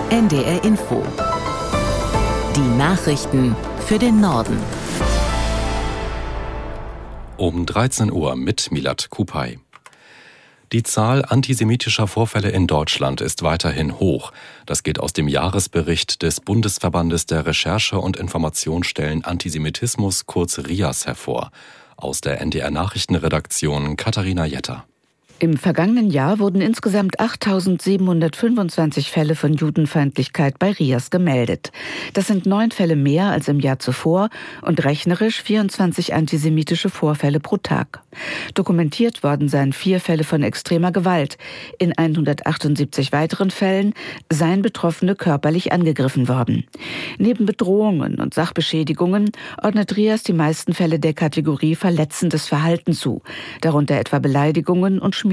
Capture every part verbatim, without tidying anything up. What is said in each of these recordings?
N D R Info. Die Nachrichten für den Norden. Um dreizehn Uhr mit Milad Kupay. Die Zahl antisemitischer Vorfälle in Deutschland ist weiterhin hoch. Das geht aus dem Jahresbericht des Bundesverbandes der Recherche- und Informationsstellen Antisemitismus, kurz R I A S, hervor. Aus der N D R-Nachrichtenredaktion Katharina Jetter. Im vergangenen Jahr wurden insgesamt achttausendsiebenhundertfünfundzwanzig Fälle von Judenfeindlichkeit bei R I A S gemeldet. Das sind neun Fälle mehr als im Jahr zuvor und rechnerisch vierundzwanzig antisemitische Vorfälle pro Tag. Dokumentiert worden seien vier Fälle von extremer Gewalt. In hundertachtundsiebzig weiteren Fällen seien Betroffene körperlich angegriffen worden. Neben Bedrohungen und Sachbeschädigungen ordnet R I A S die meisten Fälle der Kategorie verletzendes Verhalten zu, darunter etwa Beleidigungen und Schmierereien.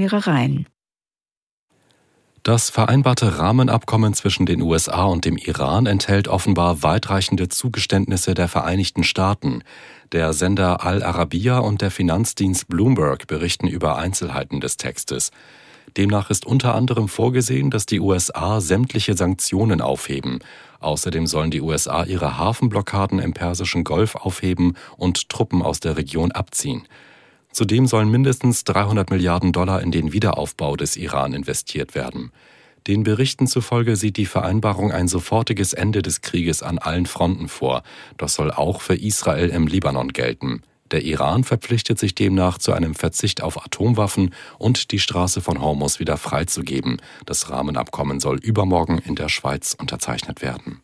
Das vereinbarte Rahmenabkommen zwischen den U S A und dem Iran enthält offenbar weitreichende Zugeständnisse der Vereinigten Staaten. Der Sender Al Arabiya und der Finanzdienst Bloomberg berichten über Einzelheiten des Textes. Demnach ist unter anderem vorgesehen, dass die U S A sämtliche Sanktionen aufheben. Außerdem sollen die U S A ihre Hafenblockaden im Persischen Golf aufheben und Truppen aus der Region abziehen. Zudem sollen mindestens dreihundert Milliarden Dollar in den Wiederaufbau des Iran investiert werden. Den Berichten zufolge sieht die Vereinbarung ein sofortiges Ende des Krieges an allen Fronten vor. Das soll auch für Israel im Libanon gelten. Der Iran verpflichtet sich demnach zu einem Verzicht auf Atomwaffen und die Straße von Hormuz wieder freizugeben. Das Rahmenabkommen soll übermorgen in der Schweiz unterzeichnet werden.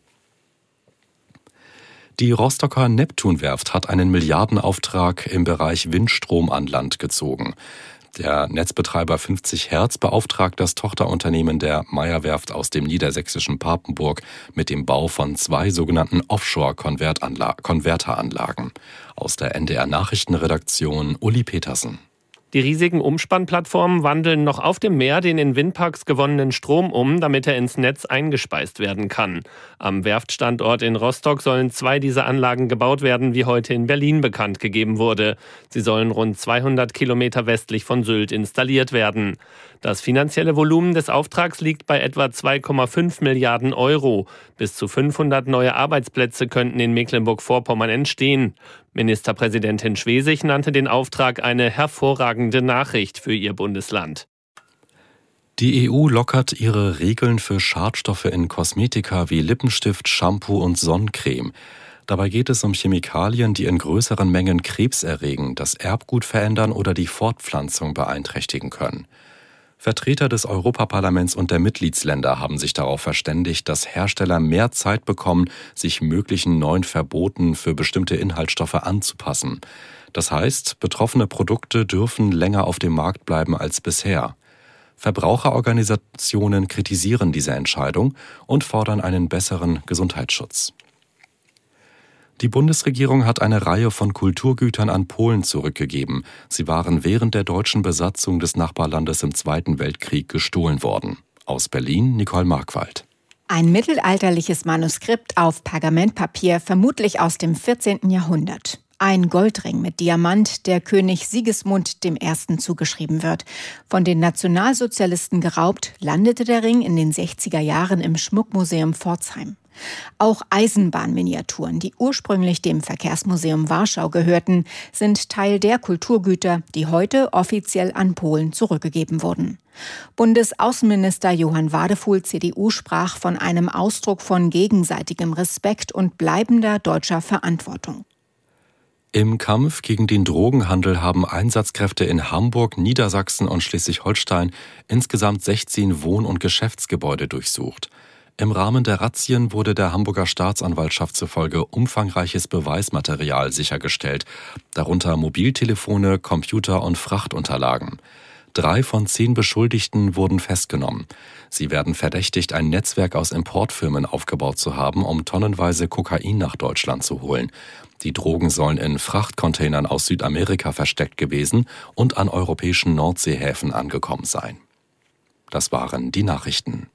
Die Rostocker Neptunwerft hat einen Milliardenauftrag im Bereich Windstrom an Land gezogen. Der Netzbetreiber fünfzig Hertz beauftragt das Tochterunternehmen der Meyer-Werft aus dem niedersächsischen Papenburg mit dem Bau von zwei sogenannten Offshore-Konverteranlagen. Aus der N D R-Nachrichtenredaktion Uli Petersen. Die riesigen Umspannplattformen wandeln noch auf dem Meer den in Windparks gewonnenen Strom um, damit er ins Netz eingespeist werden kann. Am Werftstandort in Rostock sollen zwei dieser Anlagen gebaut werden, wie heute in Berlin bekannt gegeben wurde. Sie sollen rund zweihundert Kilometer westlich von Sylt installiert werden. Das finanzielle Volumen des Auftrags liegt bei etwa zwei Komma fünf Milliarden Euro. Bis zu fünfhundert neue Arbeitsplätze könnten in Mecklenburg-Vorpommern entstehen. Ministerpräsidentin Schwesig nannte den Auftrag eine hervorragende Nachricht für ihr Bundesland. Die E U lockert ihre Regeln für Schadstoffe in Kosmetika wie Lippenstift, Shampoo und Sonnencreme. Dabei geht es um Chemikalien, die in größeren Mengen Krebs erregen, das Erbgut verändern oder die Fortpflanzung beeinträchtigen können. Vertreter des Europaparlaments und der Mitgliedsländer haben sich darauf verständigt, dass Hersteller mehr Zeit bekommen, sich möglichen neuen Verboten für bestimmte Inhaltsstoffe anzupassen. Das heißt, betroffene Produkte dürfen länger auf dem Markt bleiben als bisher. Verbraucherorganisationen kritisieren diese Entscheidung und fordern einen besseren Gesundheitsschutz. Die Bundesregierung hat eine Reihe von Kulturgütern an Polen zurückgegeben. Sie waren während der deutschen Besatzung des Nachbarlandes im Zweiten Weltkrieg gestohlen worden. Aus Berlin Nicole Markwald. Ein mittelalterliches Manuskript auf Pergamentpapier, vermutlich aus dem vierzehnten Jahrhundert. Ein Goldring mit Diamant, der König Sigismund der Erste zugeschrieben wird. Von den Nationalsozialisten geraubt, landete der Ring in den sechziger Jahren im Schmuckmuseum Pforzheim. Auch Eisenbahnminiaturen, die ursprünglich dem Verkehrsmuseum Warschau gehörten, sind Teil der Kulturgüter, die heute offiziell an Polen zurückgegeben wurden. Bundesaußenminister Johann Wadefuhl, C D U, sprach von einem Ausdruck von gegenseitigem Respekt und bleibender deutscher Verantwortung. Im Kampf gegen den Drogenhandel haben Einsatzkräfte in Hamburg, Niedersachsen und Schleswig-Holstein insgesamt sechzehn Wohn- und Geschäftsgebäude durchsucht. Im Rahmen der Razzien wurde der Hamburger Staatsanwaltschaft zufolge umfangreiches Beweismaterial sichergestellt, darunter Mobiltelefone, Computer und Frachtunterlagen. Drei von zehn Beschuldigten wurden festgenommen. Sie werden verdächtigt, ein Netzwerk aus Importfirmen aufgebaut zu haben, um tonnenweise Kokain nach Deutschland zu holen. Die Drogen sollen in Frachtcontainern aus Südamerika versteckt gewesen und an europäischen Nordseehäfen angekommen sein. Das waren die Nachrichten.